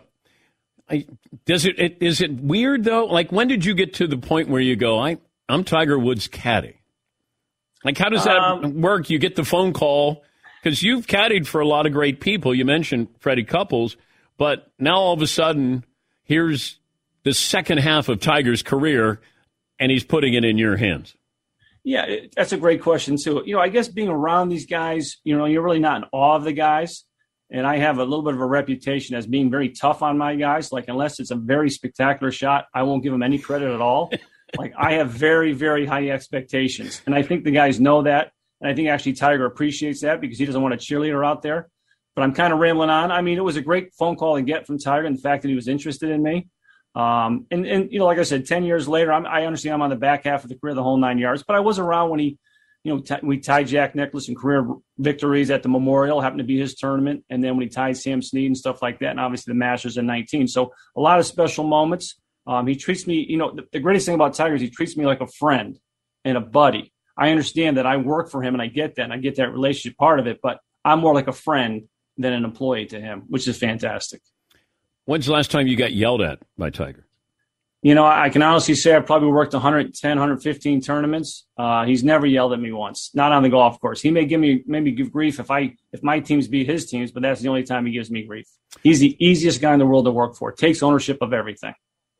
Is it weird, though? Like, when did you get to the point where you go, I'm Tiger Woods' caddy? Like, how does that work? You get the phone call, because you've caddied for a lot of great people. You mentioned Freddie Couples, but now all of a sudden, here's the second half of Tiger's career, and he's putting it in your hands. Yeah, that's a great question, too. I guess being around these guys, you're really not in awe of the guys. And I have a little bit of a reputation as being very tough on my guys. Like, unless it's a very spectacular shot, I won't give them any credit at all. Like, I have very, very high expectations. And I think the guys know that. And I think actually Tiger appreciates that because he doesn't want a cheerleader out there. But I'm kind of rambling on. I mean, it was a great phone call to get from Tiger, and the fact that he was interested in me. And like I said, 10 years later, I understand I'm on the back half of the career, the whole 9 yards. But I was around when he, we tied Jack Nicklaus in career victories at the Memorial, happened to be his tournament. And then when he tied Sam Snead and stuff like that, and obviously the Masters in 19. So a lot of special moments. He treats me, the greatest thing about Tiger is he treats me like a friend and a buddy. I understand that I work for him, and I get that, and I get that relationship part of it, but I'm more like a friend than an employee to him, which is fantastic. When's the last time you got yelled at by Tiger? I can honestly say I've probably worked 110, 115 tournaments. He's never yelled at me once, not on the golf course. He may give grief if my teams beat his teams, but that's the only time he gives me grief. He's the easiest guy in the world to work for. Takes ownership of everything.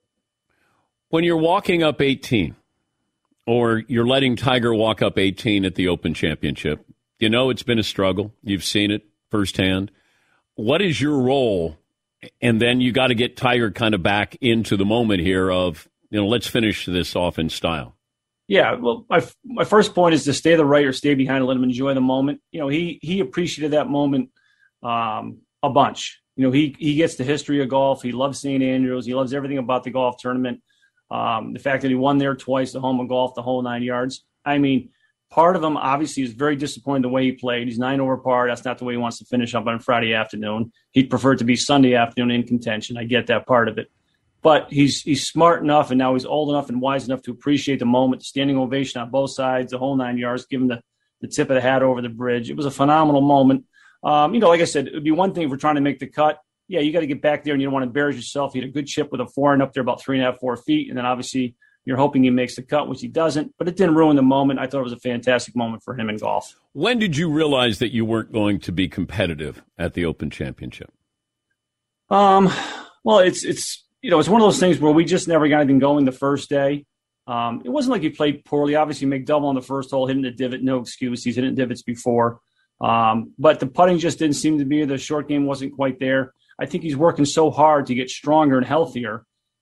When you're walking up 18, or you're letting Tiger walk up 18 at the Open Championship, it's been a struggle. You've seen it firsthand. What is your role? And then you got to get Tiger kind of back into the moment here of, let's finish this off in style. Yeah, well, my first point is to stay to the right or stay behind and let him enjoy the moment. He appreciated that moment a bunch. He gets the history of golf. He loves St. Andrews. He loves everything about the golf tournament. The fact that he won there twice, the home of golf, the whole 9 yards. I mean, part of him obviously is very disappointed the way he played. He's 9 over par. That's not the way he wants to finish up on Friday afternoon. He'd prefer it to be Sunday afternoon in contention. I get that part of it. But he's smart enough, and now he's old enough and wise enough to appreciate the moment, the standing ovation on both sides, the whole 9 yards, give him the tip of the hat over the bridge. It was a phenomenal moment. Like I said, it would be one thing if we're trying to make the cut. Yeah, you got to get back there, and you don't want to embarrass yourself. He had a good chip with a 4 up there about 3.5, 4 feet, and then obviously you're hoping he makes the cut, which he doesn't. But it didn't ruin the moment. I thought it was a fantastic moment for him in golf. When did you realize that you weren't going to be competitive at the Open Championship? Well, it's one of those things where we just never got anything going the first day. It wasn't like he played poorly. Obviously, make double on the first hole, hitting the divot, no excuse. He's hit divots before. But the putting just didn't seem to be. The short game wasn't quite there. I think he's working so hard to get stronger and healthier.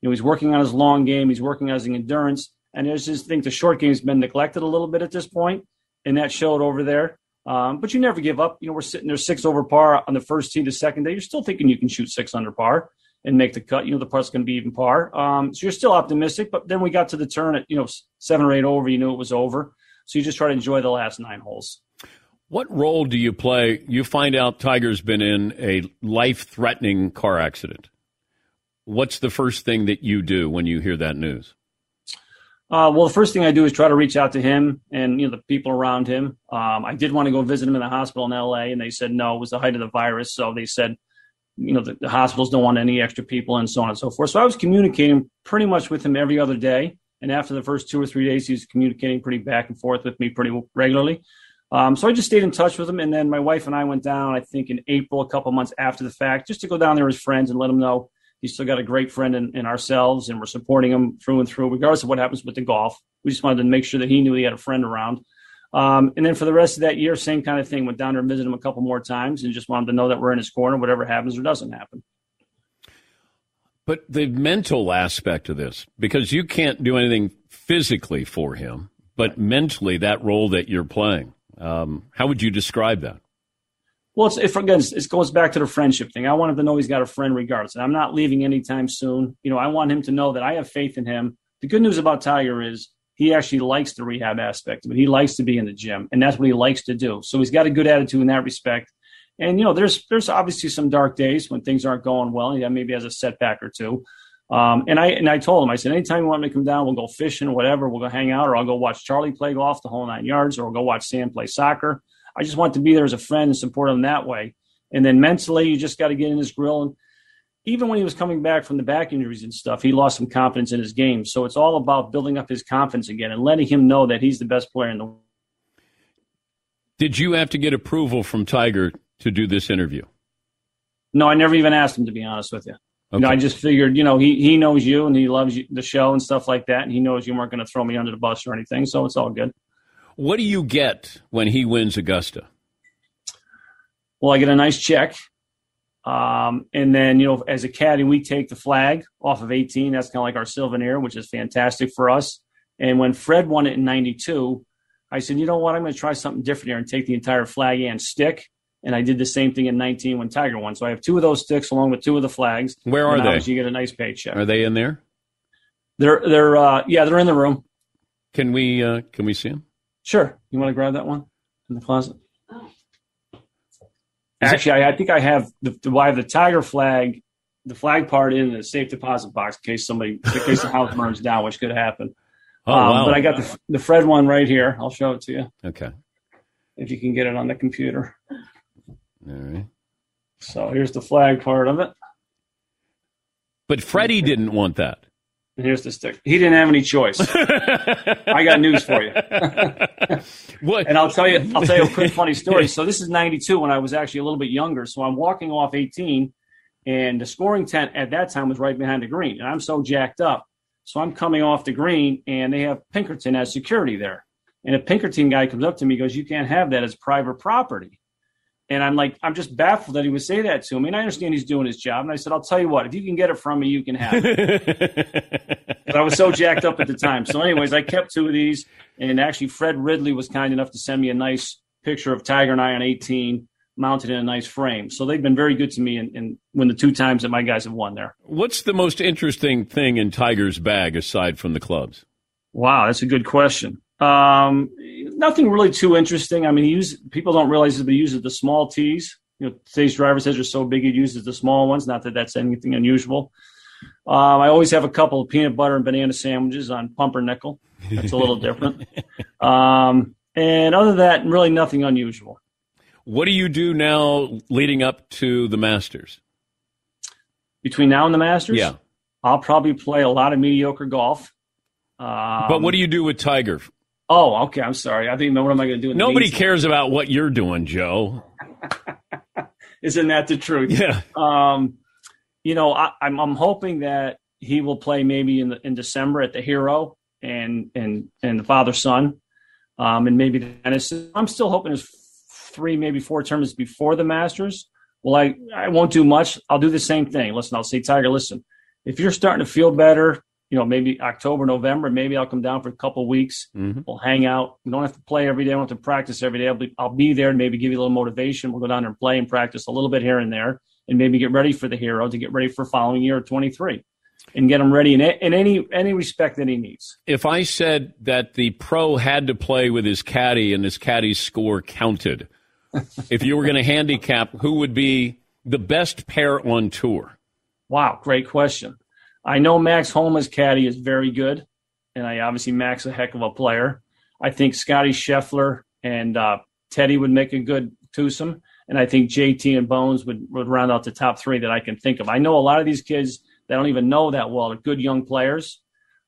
He's working on his long game. He's working on his endurance. And I just think the short game's been neglected a little bit at this point, and that showed over there. But you never give up. We're sitting there 6 over par on the first tee, the second day. You're still thinking you can shoot 6 under par and make the cut. The put's going to be even par. So you're still optimistic. But then we got to the turn at 7 or 8 over. You knew it was over. So you just try to enjoy the last 9 holes. What role do you play? You find out Tiger's been in a life-threatening car accident. What's the first thing that you do when you hear that news? Well, the first thing I do is try to reach out to him and the people around him. I did want to go visit him in the hospital in L.A., and they said no, it was the height of the virus. So they said, the hospitals don't want any extra people and so on and so forth. So I was communicating pretty much with him every other day. And after the first 2 or 3 days, he was communicating pretty back and forth with me pretty regularly. So I just stayed in touch with him. And then my wife and I went down, I think in April, a couple months after the fact, just to go down there as friends and let him know he's still got a great friend in ourselves, and we're supporting him through and through, regardless of what happens with the golf. We just wanted to make sure that he knew he had a friend around. And then for the rest of that year, same kind of thing. Went down there and visited him a couple more times and just wanted to know that we're in his corner, whatever happens or doesn't happen. But the mental aspect of this, because you can't do anything physically for him, but mentally that role that you're playing, how would you describe that? Well, it goes back to the friendship thing. I want him to know he's got a friend regardless, and I'm not leaving anytime soon. I want him to know that I have faith in him. The good news about Tiger is he actually likes the rehab aspect of it. He likes to be in the gym, and that's what he likes to do. So he's got a good attitude in that respect. And, there's obviously some dark days when things aren't going well. He maybe has a setback or two. And I told him, I said, anytime you want me to come down, we'll go fishing or whatever. We'll go hang out, or I'll go watch Charlie play golf the whole 9 yards, or we'll go watch Sam play soccer. I just want to be there as a friend and support him that way. And then mentally, you just got to get in his grill. And even when he was coming back from the back injuries and stuff, he lost some confidence in his game. So it's all about building up his confidence again and letting him know that he's the best player in the world. Did you have to get approval from Tiger to do this interview? No, I never even asked him, to be honest with you. Okay. I just figured, he knows you and he loves the show and stuff like that. And he knows you weren't going to throw me under the bus or anything. So it's all good. What do you get when he wins Augusta? Well, I get a nice check. And then, as a caddy, we take the flag off of 18. That's kind of like our souvenir, which is fantastic for us. And when Fred won it in 92, I said, you know what? I'm going to try something different here and take the entire flag and stick. And I did the same thing in 19 when Tiger won. So I have 2 of those sticks along with 2 of the flags. Where are they? You get a nice paycheck. Are they in there? They're in the room. Can we see them? Sure. You want to grab that one in the closet? Actually, I think I have the Tiger flag, the flag part in the safe deposit box in case the house burns down, which could happen. Wow. But I got the Fred one right here. I'll show it to you. Okay. If you can get it on the computer. All right. So here's the flag part of it. But Freddie didn't want that. And here's the stick. He didn't have any choice. I got news for you. What? And I'll tell you a quick funny story. So this is 92 when I was actually a little bit younger. So I'm walking off 18, and the scoring tent at that time was right behind the green. And I'm so jacked up. So I'm coming off the green, and they have Pinkerton as security there. And a Pinkerton guy comes up to me and goes, you can't have that as private property. And I'm just baffled that he would say that to me. And I understand he's doing his job. And I said, I'll tell you what, if you can get it from me, you can have it. But I was so jacked up at the time. So anyways, I kept 2 of these. And actually, Fred Ridley was kind enough to send me a nice picture of Tiger and I on 18, mounted in a nice frame. So they've been very good to me and when the 2 times that my guys have won there. What's the most interesting thing in Tiger's bag aside from the clubs? Wow, that's a good question. Nothing really too interesting. I mean, people don't realize that he uses the small tees. Today's driver's heads are so big, he uses the small ones. Not that that's anything unusual. I always have a couple of peanut butter and banana sandwiches on pumpernickel. That's a little different. And other than that, really nothing unusual. What do you do now leading up to the Masters? Between now and the Masters? Yeah. I'll probably play a lot of mediocre golf. But what do you do with Tiger? Oh, okay. I'm sorry. I think, what am I going to do? Nobody cares about what you're doing, Joe. Isn't that the truth? Yeah. I'm hoping that he will play maybe in December at the Hero and the father-son, and maybe the tennis. I'm still hoping there's 3, maybe 4 tournaments before the Masters. Well, I won't do much. I'll do the same thing. Listen, I'll say, Tiger, listen, if you're starting to feel better, maybe October, November, maybe I'll come down for a couple of weeks. Mm-hmm. We'll hang out. We don't have to play every day. I don't have to practice every day. I'll be there and maybe give you a little motivation. We'll go down there and play and practice a little bit here and there, and maybe get ready for the hero to get ready for following year 23 and get him ready in any respect that he needs. If I said that the pro had to play with his caddy and his caddy's score counted, if you were going to handicap, who would be the best pair on tour? Wow, great question. I know Max Homa's caddy is very good, and obviously Max is a heck of a player. I think Scotty Scheffler and Teddy would make a good twosome, and I think JT and Bones would round out the top three that I can think of. I know a lot of these kids that I don't even know that well are good young players.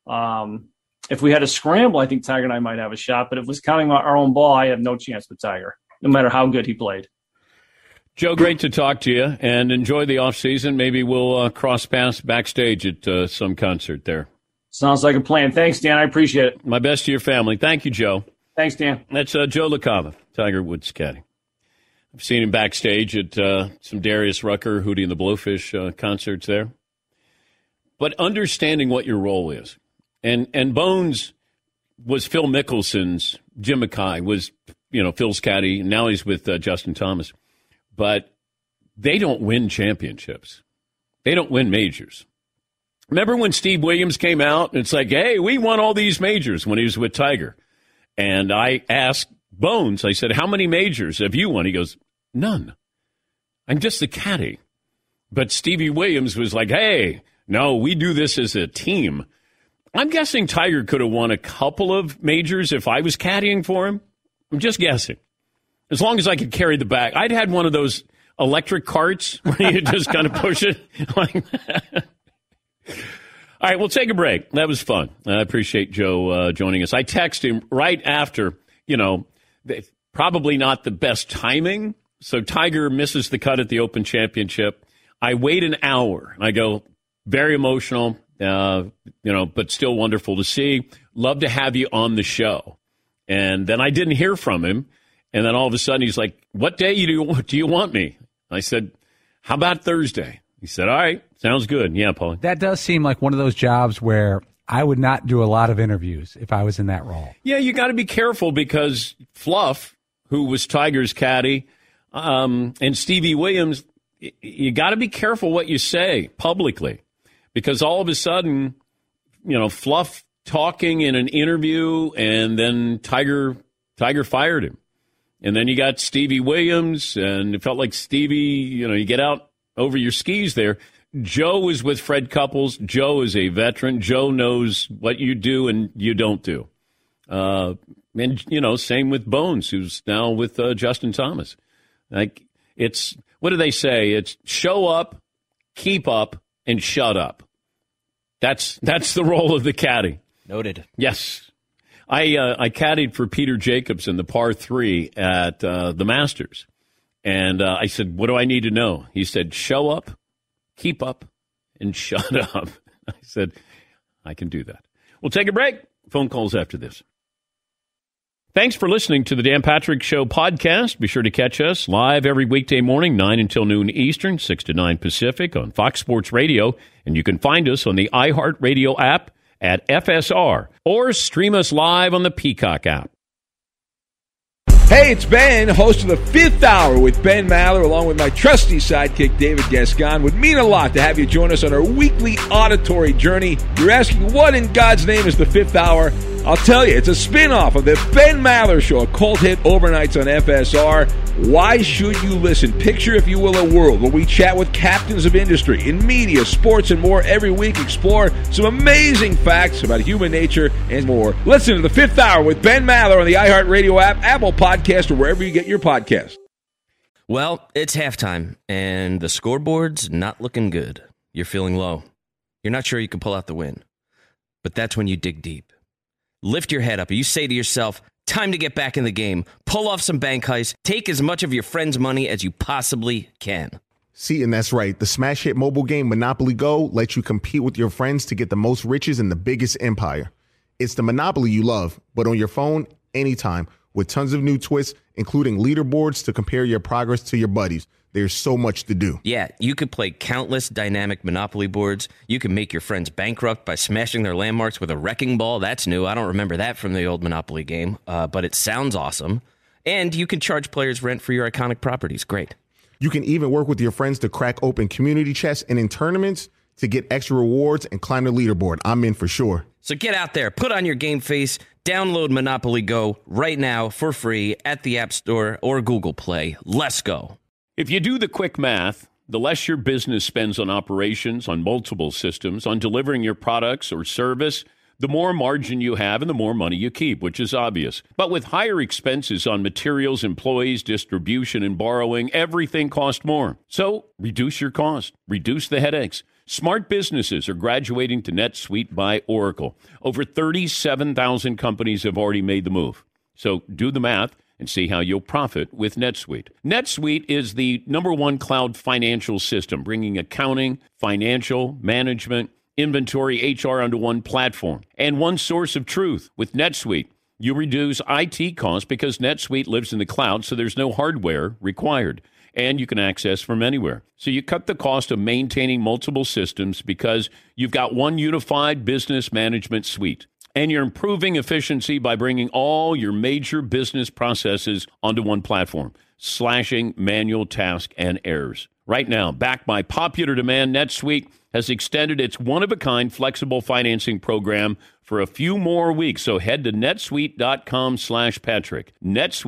If we had a scramble, I think Tiger and I might have a shot, but if it was counting our own ball, I have no chance with Tiger, no matter how good he played. Joe, great to talk to you, and enjoy the off season. Maybe we'll cross paths backstage at some concert there. Sounds like a plan. Thanks, Dan. I appreciate it. My best to your family. Thank you, Joe. Thanks, Dan. That's Joe LaCava, Tiger Woods caddy. I've seen him backstage at some Darius Rucker, Hootie and the Blowfish concerts there. But understanding what your role is, and Bones was Phil Mickelson's. Jim Mackay was, Phil's caddy. Now he's with Justin Thomas. But they don't win championships. They don't win majors. Remember when Steve Williams came out and it's like, hey, we won all these majors when he was with Tiger. And I asked Bones, I said, how many majors have you won? He goes, none. I'm just the caddy. But Stevie Williams was like, hey, no, we do this as a team. I'm guessing Tiger could have won a couple of majors if I was caddying for him. I'm just guessing. As long as I could carry the bag. I'd had one of those electric carts where you just kind of push it like that. All right, we'll take a break. That was fun. I appreciate Joe joining us. I texted him right after, probably not the best timing. So Tiger misses the cut at the Open Championship. I wait an hour. I go, very emotional, but still wonderful to see. Love to have you on the show. And then I didn't hear from him. And then all of a sudden he's like, what day do you want me? I said, how about Thursday? He said, all right, sounds good. Yeah, Paul. That does seem like one of those jobs where I would not do a lot of interviews if I was in that role. Yeah, you got to be careful because Fluff, who was Tiger's caddy, and Stevie Williams, you got to be careful what you say publicly because all of a sudden, Fluff talking in an interview and then Tiger fired him. And then you got Stevie Williams, and it felt like Stevie, you get out over your skis there. Joe is with Fred Couples. Joe is a veteran. Joe knows what you do and you don't do. And, same with Bones, who's now with Justin Thomas. Like, what do they say? It's show up, keep up, and shut up. That's the role of the caddy. Noted. Yes. I caddied for Peter Jacobs in the par 3 at the Masters. And I said, what do I need to know? He said, show up, keep up, and shut up. I said, I can do that. We'll take a break. Phone calls after this. Thanks for listening to the Dan Patrick Show podcast. Be sure to catch us live every weekday morning, 9 until noon Eastern, 6 to 9 Pacific on Fox Sports Radio. And you can find us on the iHeartRadio app at FSR, or stream us live on the Peacock app. Hey, it's Ben, host of the Fifth Hour with Ben Maller, along with my trusty sidekick, David Gascon. Would mean a lot to have you join us on our weekly auditory journey. You're asking, what in God's name is the Fifth Hour? I'll tell you, it's a spin-off of the Ben Maller Show, a cult hit overnights on FSR. Why should you listen? Picture, if you will, a world where we chat with captains of industry in media, sports, and more every week. Explore some amazing facts about human nature and more. Listen to the Fifth Hour with Ben Maller on the iHeartRadio app, Apple Podcast, or wherever you get your podcasts. Well, it's halftime, and the scoreboard's not looking good. You're feeling low. You're not sure you can pull out the win. But that's when you dig deep. Lift your head up. You say to yourself, time to get back in the game. Pull off some bank heists. Take as much of your friend's money as you possibly can. See, and that's right. The smash hit mobile game Monopoly Go lets you compete with your friends to get the most riches in the biggest empire. It's the Monopoly you love, but on your phone, anytime, with tons of new twists, including leaderboards to compare your progress to your buddies. there's so much to do. Yeah, you could play countless dynamic Monopoly boards. You can make your friends bankrupt by smashing their landmarks with a wrecking ball. That's new. I don't remember that from the old Monopoly game, but it sounds awesome. And you can charge players rent for your iconic properties. Great. You can even work with your friends to crack open community chests and in tournaments to get extra rewards and climb the leaderboard. I'm in for sure. So get out there, put on your game face, download Monopoly Go right now for free at the App Store or Google Play. Let's go. If you do the quick math, the less your business spends on operations, on multiple systems, on delivering your products or service, the more margin you have and the more money you keep, which is obvious. But with higher expenses on materials, employees, distribution, and borrowing, everything costs more. So reduce your cost, reduce the headaches. Smart businesses are graduating to NetSuite by Oracle. Over 37,000 companies have already made the move. So do the math and see how you'll profit with NetSuite. NetSuite is the #1 cloud financial system, bringing accounting, financial, management, inventory, HR onto one platform and one source of truth. With NetSuite, you reduce IT costs because NetSuite lives in the cloud, so there's no hardware required, and you can access from anywhere. So you cut the cost of maintaining multiple systems because you've got one unified business management suite. And you're improving efficiency by bringing all your major business processes onto one platform, slashing manual tasks and errors. Right now, backed by popular demand, NetSuite has extended its one-of-a-kind flexible financing program for a few more weeks. So head to netsuite.com/Patrick.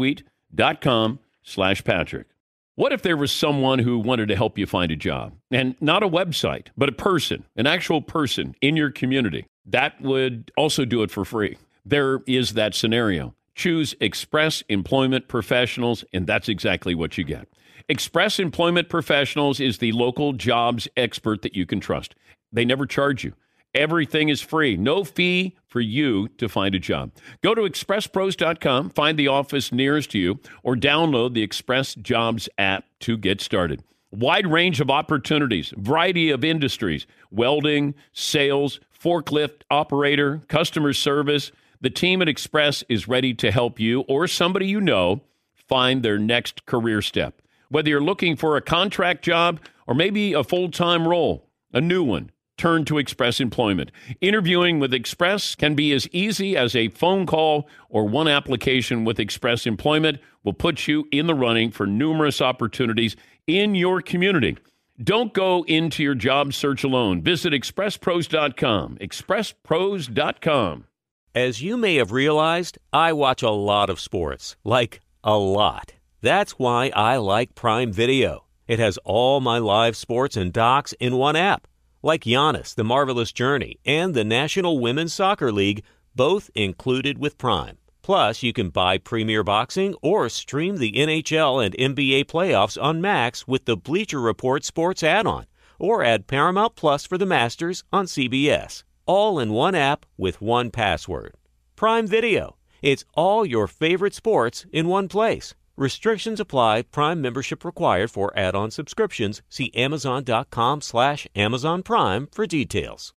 netsuite.com/Patrick. What if there was someone who wanted to help you find a job? And not a website, but a person, an actual person in your community. That would also do it for free. There is that scenario. Choose Express Employment Professionals, and that's exactly what you get. Express Employment Professionals is the local jobs expert that you can trust. They never charge you. Everything is free. No fee for you to find a job. Go to expresspros.com, find the office nearest to you, or download the Express Jobs app to get started. Wide range of opportunities, variety of industries, welding, sales, forklift operator, customer service. The team at Express is ready to help you or somebody you know find their next career step. Whether you're looking for a contract job or maybe a full-time role, a new one, turn to Express Employment. Interviewing with Express can be as easy as a phone call or one application with Express Employment will put you in the running for numerous opportunities in your community. Don't go into your job search alone. Visit expresspros.com. expresspros.com. As you may have realized, I watch a lot of sports, like a lot. That's why I like Prime Video. It has all my live sports and docs in one app, like Giannis, The Marvelous Journey, and the National Women's Soccer League, both included with Prime. Plus, you can buy Premier Boxing or stream the NHL and NBA playoffs on Max with the Bleacher Report Sports add-on, or add Paramount Plus for the Masters on CBS. All in one app with one password. Prime Video. It's all your favorite sports in one place. Restrictions apply. Prime membership required for add-on subscriptions. See Amazon.com/Amazon Prime for details.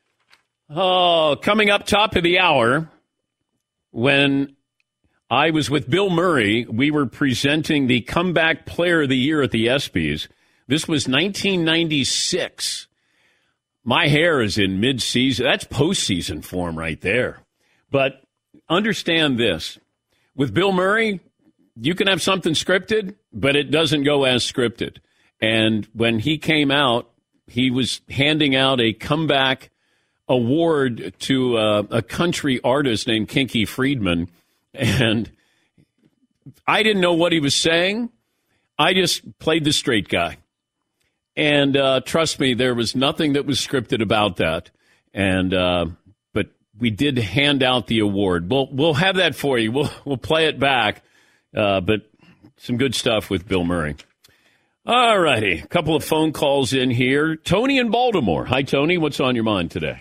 Oh, coming up top of the hour, when I was with Bill Murray, we were presenting the Comeback Player of the Year at the ESPYs. This was 1996. My hair is in mid-season. That's postseason form right there. But understand this. With Bill Murray, you can have something scripted, but it doesn't go as scripted. And when he came out, he was handing out a comeback award to a country artist named Kinky Friedman. And I didn't know what he was saying. I just played the straight guy. And trust me, there was nothing that was scripted about that. And but we did hand out the award. We'll have that for you. We'll play it back. But some good stuff with Bill Murray. All righty. A couple of phone calls in here. Tony in Baltimore. Hi, Tony. What's on your mind today?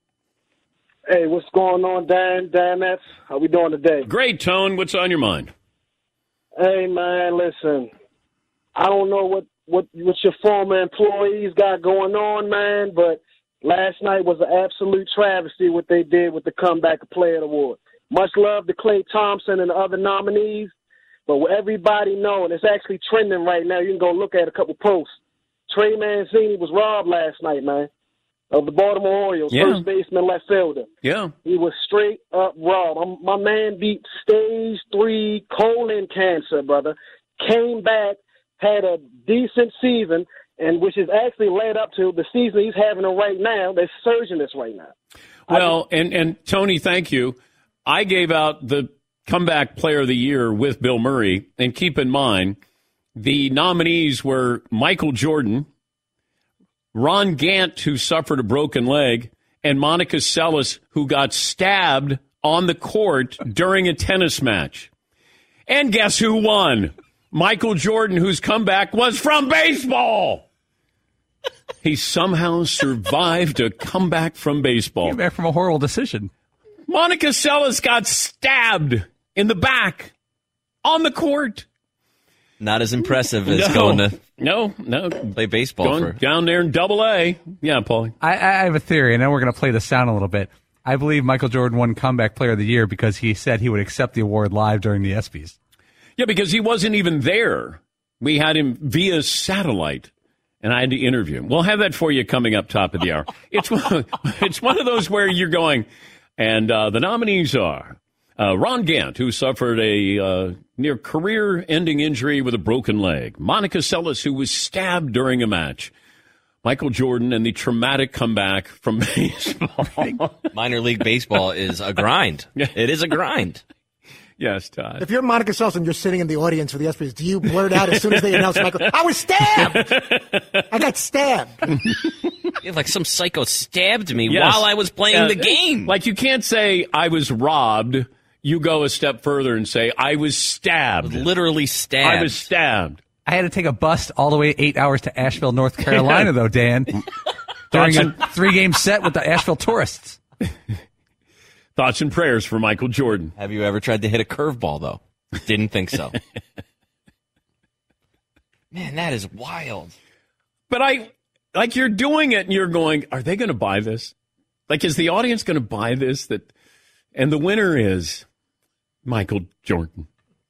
Hey, what's going on, Dan F? How we doing today? Great, Tone. What's on your mind? Hey, man, listen. I don't know what your former employees got going on, man, but last night was an absolute travesty what they did with the Comeback Player Award. Much love to Klay Thompson and the other nominees, But with everybody knowing, it's actually trending right now. You can go look at a couple posts. Trey Mancini was robbed last night, man, of the Baltimore Orioles, first baseman, left fielder. Yeah. He was straight up robbed. My man beat stage 3 colon cancer, brother. Came back, had a decent season, and which is actually led up to the season he's having right now. They're surging this right now. Well, and Tony, thank you. I gave out the comeback player of the year with Bill Murray, and keep in mind, the nominees were Michael Jordan, Ron Gant, who suffered a broken leg, and Monica Seles, who got stabbed on the court during a tennis match. And guess who won? Michael Jordan, whose comeback was from baseball. He somehow survived a comeback from baseball. Came back from a horrible decision. Monica Seles got stabbed in the back on the court. Not as impressive as going to play baseball. Going down there in Double-A. Yeah, Paulie. I have a theory, and then we're going to play the sound a little bit. I believe Michael Jordan won Comeback Player of the Year because he said he would accept the award live during the ESPYs. Yeah, because he wasn't even there. We had him via satellite, and I had to interview him. We'll have that for you coming up top of the hour. It's one of those where you're going, and the nominees are Ron Gant, who suffered a near career-ending injury with a broken leg. Monica Seles, who was stabbed during a match. Michael Jordan and the traumatic comeback from baseball. Minor league baseball is a grind. It is a grind. Yes, Todd. If you're Monica Seles and you're sitting in the audience for the ESPYs, do you blurt out as soon as they announce Michael, I was stabbed! I got stabbed. Yeah, like some psycho stabbed me while I was playing the game. Like you can't say, I was robbed. You go a step further and say, I was stabbed. Literally stabbed. I was stabbed. I had to take a bus all the way 8 hours to Asheville, North Carolina, though, Dan, during a 3-game set with the Asheville Tourists. Thoughts and prayers for Michael Jordan. Have you ever tried to hit a curveball, though? Didn't think so. Man, that is wild. But you're doing it and you're going, are they going to buy this? Like, is the audience going to buy this? And the winner is Michael Jordan.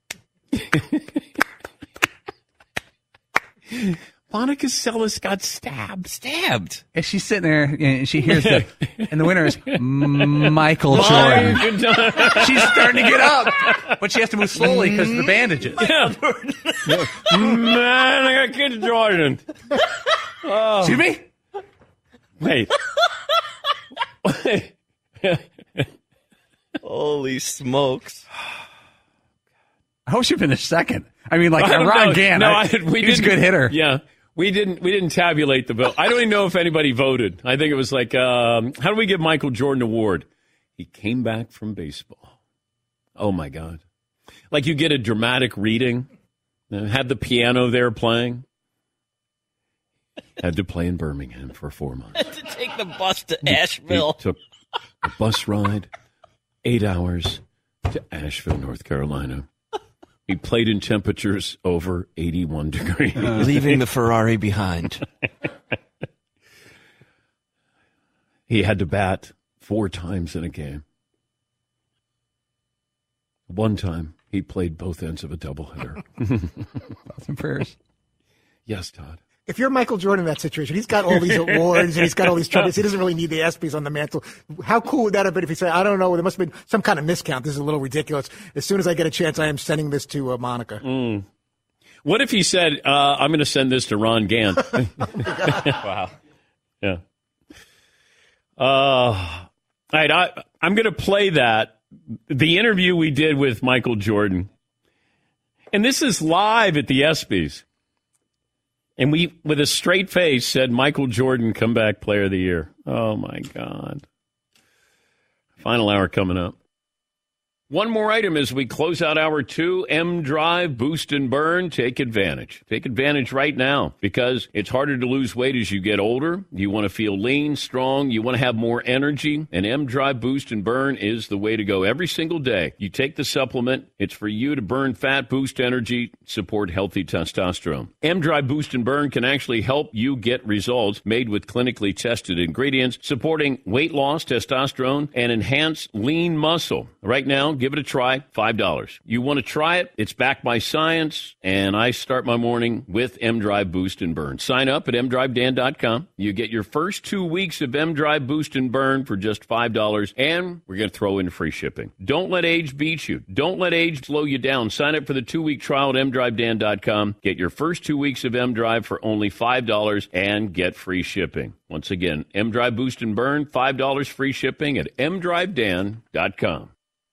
Monica Seles got stabbed. And she's sitting there, and she hears that, and the winner is Michael Jordan. She's starting to get up, but she has to move slowly because of the bandages. Yeah. Man, I got Kid Jordan. Oh. Excuse me? Wait. Holy smokes. I hope she finished second. I mean, like Ron Gant. He's a good hitter. Yeah. We didn't tabulate the vote. I don't even know if anybody voted. I think it was like, how do we give Michael Jordan an award? He came back from baseball. Oh, my God. Like you get a dramatic reading, had the piano there playing. Had to play in Birmingham for 4 months. Had to take the bus to Asheville. He took a bus ride, 8 hours to Asheville, North Carolina. He played in temperatures over 81 degrees. Leaving the Ferrari behind. He had to bat 4 times in a game. One time, he played both ends of a doubleheader. Thoughts and prayers. Yes, Todd. If you're Michael Jordan in that situation, he's got all these awards and he's got all these trophies. He doesn't really need the ESPYs on the mantle. How cool would that have been if he said, I don't know, there must have been some kind of miscount. This is a little ridiculous. As soon as I get a chance, I am sending this to Monica. What if he said, I'm going to send this to Ron Gant? Wow. Yeah. All right, I'm going to play that, the interview we did with Michael Jordan. And this is live at the ESPYs. And we, with a straight face, said Michael Jordan, comeback player of the year. Oh, my God. Final hour coming up. One more item as we close out hour 2, M Drive, Boost and Burn. Take advantage. Take advantage right now because it's harder to lose weight as you get older. You want to feel lean, strong. You want to have more energy. And M Drive, Boost and Burn is the way to go every single day. You take the supplement. It's for you to burn fat, boost energy, support healthy testosterone. M Drive, Boost and Burn can actually help you get results made with clinically tested ingredients, supporting weight loss, testosterone, and enhanced lean muscle. Right now, give it a try, $5. You want to try it? It's backed by science, and I start my morning with M-Drive Boost and Burn. Sign up at mdrivedan.com. You get your first 2 weeks of M-Drive Boost and Burn for just $5, and we're going to throw in free shipping. Don't let age beat you. Don't let age slow you down. Sign up for the 2-week trial at mdrivedan.com. Get your first 2 weeks of M-Drive for only $5 and get free shipping. Once again, M-Drive Boost and Burn, $5 free shipping at mdrivedan.com.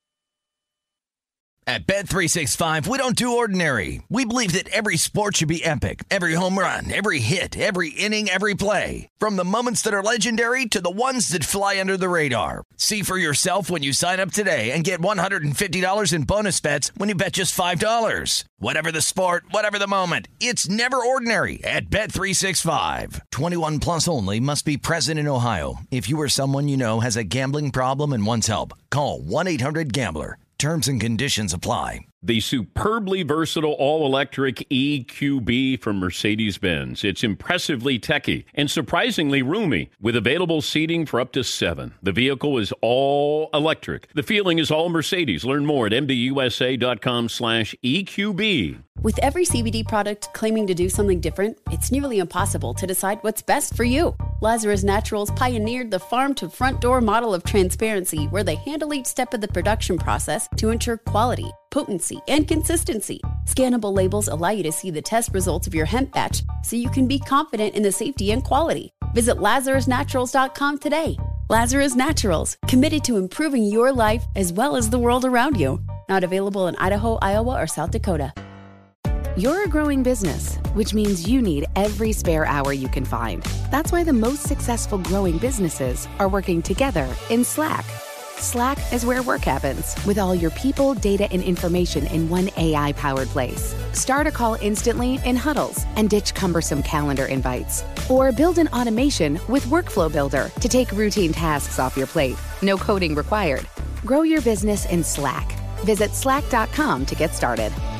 At Bet365, we don't do ordinary. We believe that every sport should be epic. Every home run, every hit, every inning, every play. From the moments that are legendary to the ones that fly under the radar. See for yourself when you sign up today and get $150 in bonus bets when you bet just $5. Whatever the sport, whatever the moment, it's never ordinary at Bet365. 21 plus only. Must be present in Ohio. If you or someone you know has a gambling problem and wants help, call 1-800-GAMBLER. Terms and conditions apply. The superbly versatile all-electric EQB from Mercedes-Benz. It's impressively techy and surprisingly roomy, with available seating for up to 7. The vehicle is all electric. The feeling is all Mercedes. Learn more at mbusa.com/EQB. With every CBD product claiming to do something different, it's nearly impossible to decide what's best for you. Lazarus Naturals pioneered the farm-to-front-door model of transparency, where they handle each step of the production process to ensure quality, potency, and consistency. Scannable labels allow you to see the test results of your hemp batch, so you can be confident in the safety and quality. Visit LazarusNaturals.com today. Lazarus Naturals, committed to improving your life as well as the world around you. Not available in Idaho, Iowa, or South Dakota. You're a growing business, which means you need every spare hour you can find. That's why the most successful growing businesses are working together in Slack. Slack is where work happens, with all your people, data, and information in one AI-powered place. Start a call instantly in huddles and ditch cumbersome calendar invites. Or build an automation with Workflow Builder to take routine tasks off your plate. No coding required. Grow your business in Slack. Visit slack.com to get started.